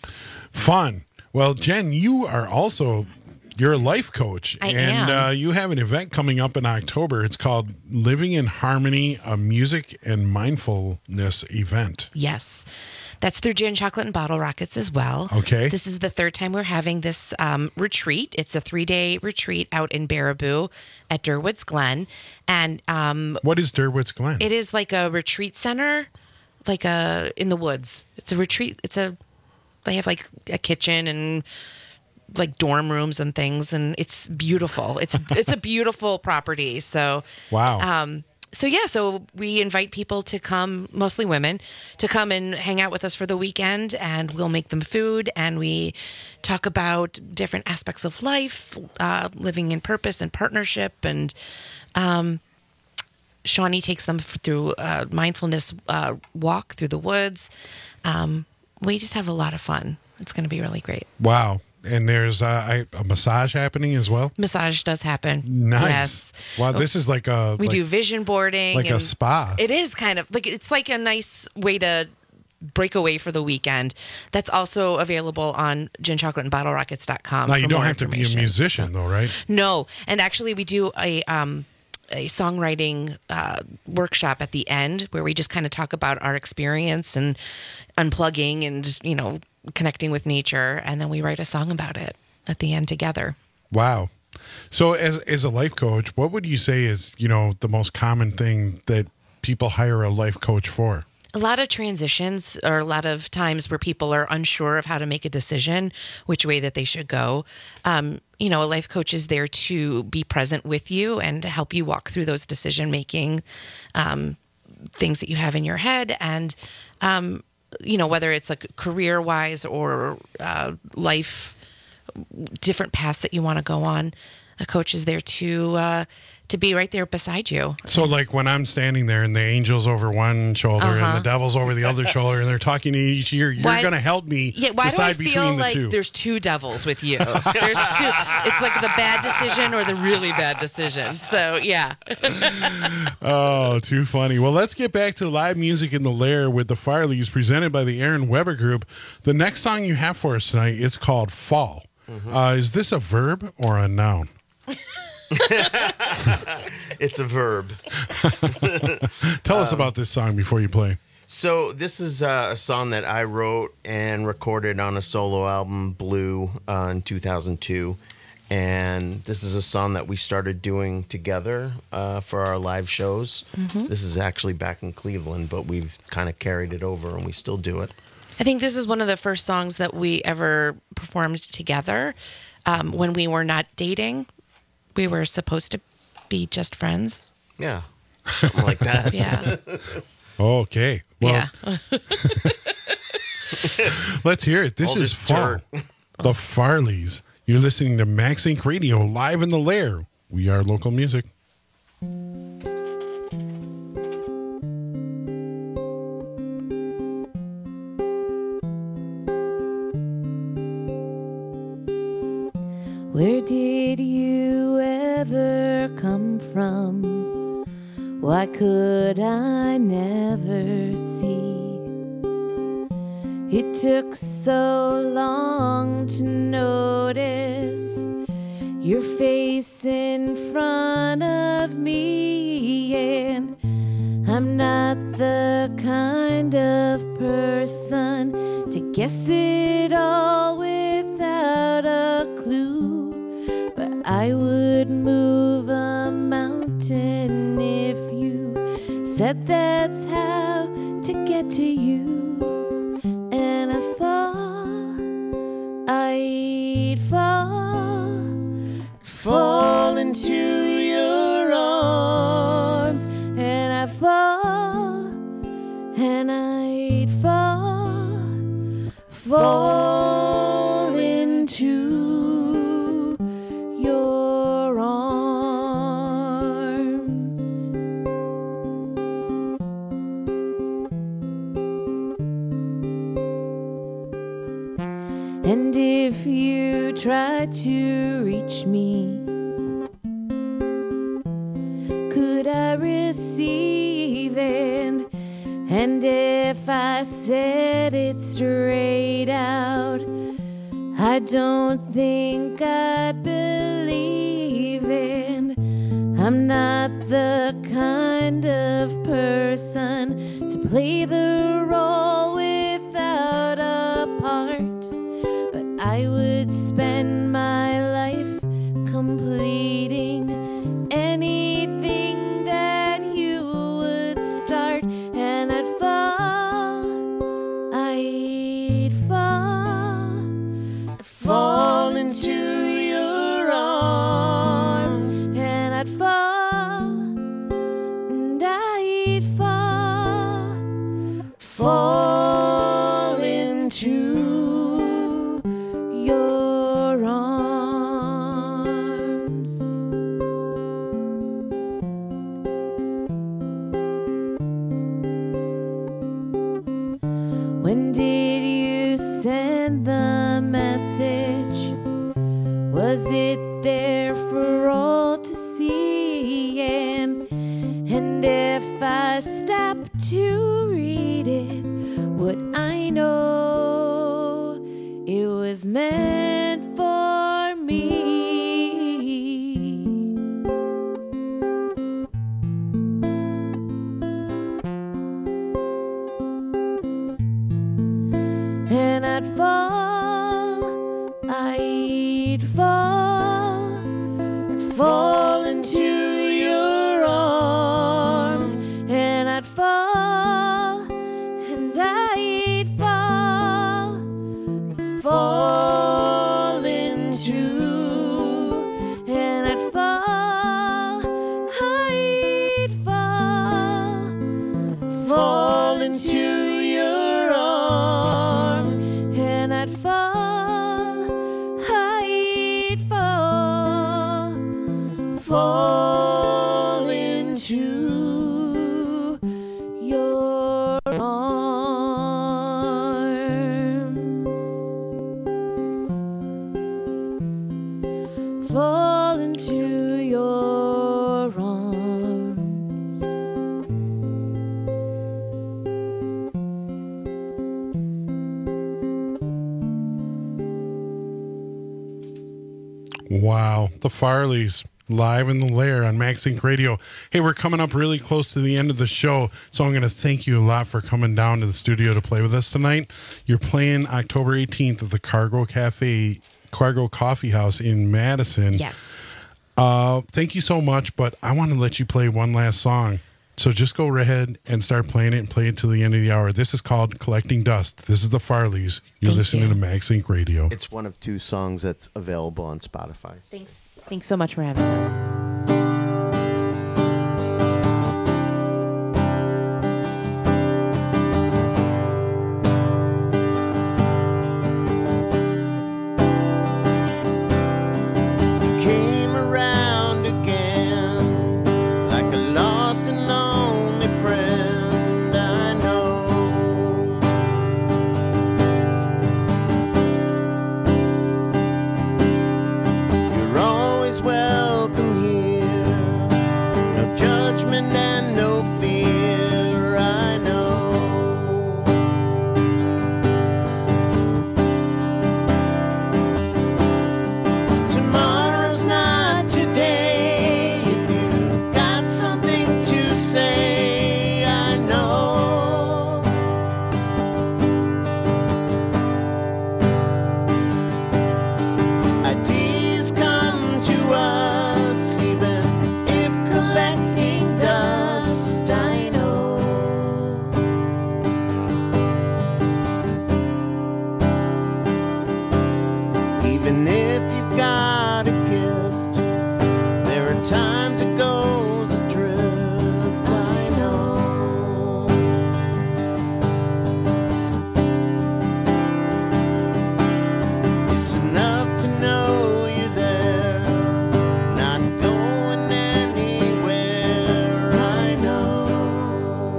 Fun. Well, Jen, you are also you're a life coach, I and am. Uh, you have an event coming up in October. It's called Living in Harmony, a music and mindfulness event. Yes. That's through Gin, Chocolate, and Bottle Rockets as well. Okay. This is the third time we're having this um, retreat. It's a three-day retreat out in Baraboo at Durwoods Glen. And um, what is Durwoods Glen? It is like a retreat center, like a in the woods. It's a retreat. It's a they have like a kitchen and like dorm rooms and things, and it's beautiful. It's it's a beautiful property. So wow. Um, So yeah, so we invite people to come, mostly women, to come and hang out with us for the weekend, and we'll make them food, and we talk about different aspects of life, uh, living in purpose and partnership, and um, Shawnee takes them through a mindfulness uh, walk through the woods. Um, we just have a lot of fun. It's going to be really great. Wow. And there's uh, a massage happening as well? Massage does happen. Nice. Yes. Wow, this is like a... We like, do vision boarding. Like a spa. It is kind of. like It's like a nice way to break away for the weekend. That's also available on gin chocolate and bottle rockets dot com. Now, you don't have to be a musician, so. though, right? No. And actually, we do a... Um, a songwriting uh, workshop at the end where we just kind of talk about our experience and unplugging and just, you know, connecting with nature. And then we write a song about it at the end together. Wow. So as as a life coach, what would you say is, you know, the most common thing that people hire a life coach for? A lot of transitions, or a lot of times where people are unsure of how to make a decision, which way that they should go. Um, you know, a life coach is there to be present with you and help you walk through those decision-making um, things that you have in your head. And, um, you know, whether it's like career-wise or uh, life, different paths that you want to go on, a coach is there to uh, to be right there beside you. So like when I'm standing there and the angel's over one shoulder Uh-huh. and the devil's over the other shoulder and they're talking to each ear, you're Why- going to help me Yeah, why do I decide feel between the like two. there's two devils with you? There's two. It's like the bad decision or the really bad decision. So, yeah. Oh, too funny. Well, let's get back to live music in the Lair with the Farleys presented by the Aaron Weber Group. The next song you have for us tonight is called Fall. Uh, is this a verb or a noun? It's a verb. Tell us Um, about this song before you play. So this is uh, a song that I wrote and recorded on a solo album, Blue, uh, in two thousand two. And this is a song that we started doing together uh, for our live shows. Mhm. This is actually back in Cleveland, but we've kind of carried it over and we still do it. I think this is one of the first songs that we ever performed together um, when we were not dating. We were supposed to be just friends. Yeah, something like that. Yeah. Okay. Well, Yeah. let's hear it. This All is this Fall. dirt. The Farleys. You're listening to Max Inc Radio live in the Lair. We are local music. Where did you ever come from? Why could I never see? It took so long to notice your face in front of me, and I'm not the kind of person to guess it all without a clue. But I would move a mountain if you said that's how to get to you. And I fall, I'd fall, fall into your arms. And I fall, and I'd fall, fall into your arms. And if you try to reach me, could I receive it? And if I said it straight out, I don't think I'd believe it. I'm not the kind of person to play the role without a part. But I would spend my life completing anything that you would start. And I'd fall, I'd fall, fall into your arms. And I'd fall, and I'd fall, fall into your arms. When did you send the message? Was it there for all to see? And, and if I stopped to read it, would I know it was meant for me? fall into your arms, fall into your arms. Wow, the Farleys live in the Lair on Max Inc Radio. Hey, we're coming up really close to the end of the show, so I'm going to thank you a lot for coming down to the studio to play with us tonight. You're playing October eighteenth at the Cargo Cafe, Cargo Coffee House in Madison. Yes. Uh, thank you so much, but I want to let you play one last song. So just go ahead and start playing it and play it till the end of the hour. This is called Collecting Dust. This is the Farleys. You're Thank listening you. to Max Inc Radio. It's one of two songs that's available on Spotify. Thanks. Thanks so much for having us. Came around again like a lost and lonely friend I know. You're always welcome here, no judgment and no fear, I know. Tomorrow's not today. If you've got something to say, I know. Ideas come to us, even if collecting dust, I know. Even if you've got a gift, there are times it goes adrift, I know. It's enough to know you're there, not going anywhere, I know.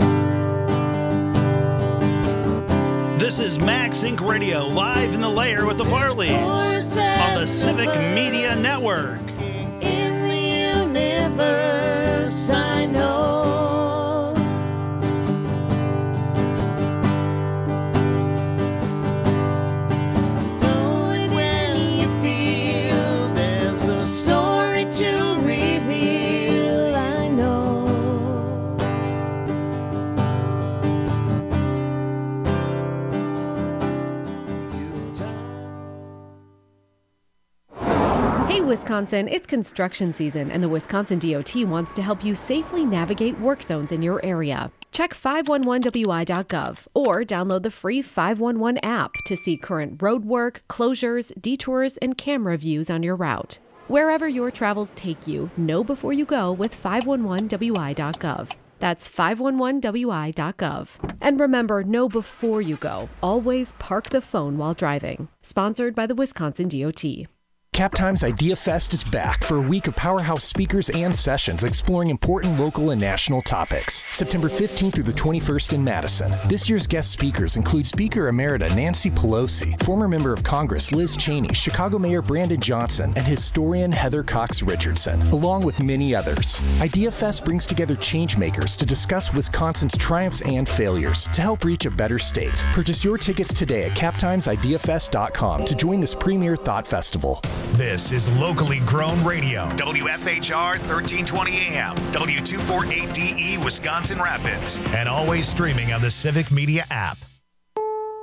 This is Max Inc Radio, live in the Lair with the Farleys on the Civic Media Network. In the universe, I know. Do it when you feel there's a Story to reveal, I know. Hey, Wisconsin, it's construction season, and the Wisconsin D O T wants to help you safely navigate work zones in your area. Check five one one W I dot gov or download the free five one one app to see current road work, closures, detours, and camera views on your route. Wherever your travels take you, know before you go with five one one W I dot gov. That's five one one W I dot gov. And remember, know before you go. Always park the phone while driving. Sponsored by the Wisconsin D O T. Captime's Idea Fest is back for a week of powerhouse speakers and sessions exploring important local and national topics. September fifteenth through the twenty-first in Madison. This year's guest speakers include Speaker Emerita Nancy Pelosi, former member of Congress Liz Cheney, Chicago Mayor Brandon Johnson, and historian Heather Cox Richardson, along with many others. Idea Fest brings together changemakers to discuss Wisconsin's triumphs and failures to help reach a better state. Purchase your tickets today at captimes idea fest dot com to join this premier thought festival. This is locally grown radio. W F H R thirteen twenty A M, W two forty-eight D E Wisconsin Rapids, and always streaming on the Civic Media app.